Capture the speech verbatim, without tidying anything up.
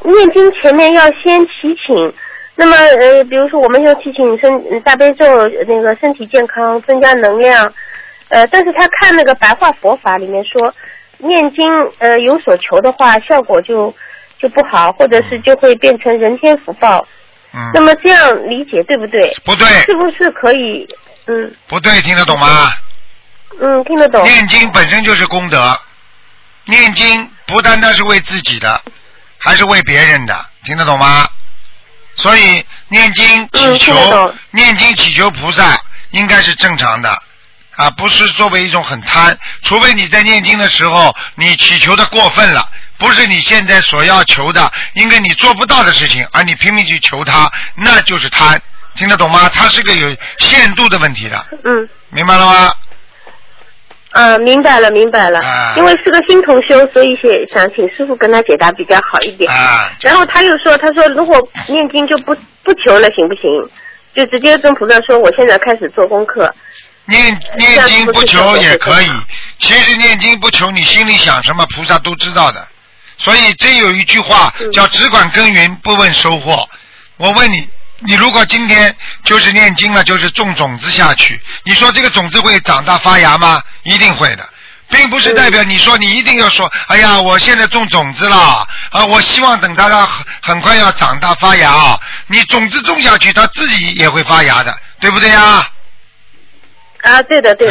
念经前面要先祈请，那么呃，比如说我们要祈请身大悲咒，那个身体健康，增加能量，呃，但是他看那个白话佛法里面说，念经呃有所求的话，效果就就不好，或者是就会变成人天福报。 嗯。 那么这样理解对不对？ 不对。 是不是可以？嗯。 不对，听得懂吗？ 嗯，听得懂。 念经本身就是功德，念经不单单是为自己的，还是为别人的，听得懂吗？所以念经祈求， 嗯、 念经祈求菩萨应该是正常的，啊，不是作为一种很贪，除非你在念经的时候你祈求的过分了，不是你现在所要求的，应该你做不到的事情，而你拼命去求它，那就是贪，听得懂吗？它是个有限度的问题的。 嗯。 明白了吗？ 啊，明白了，明白了。 啊、 因为是个新同修，所以想请师傅跟他解答比较好一点。 啊。 然后他又说，他说如果念经就不不求了，行不行？就直接跟菩萨说，我现在开始做功课。 念念经不求也可以，其实念经不求，你心里想什么，菩萨都知道的。所以真有一句话叫只管耕耘不问收获。我问你，你如果今天就是念经了，就是种种子下去，你说这个种子会长大发芽吗？一定会的，并不是代表你说你一定要说，哎呀，我现在种种子了啊，我希望等它很很快要长大发芽啊。你种子种下去，它自己也会发芽的，对不对呀？ 啊，对的对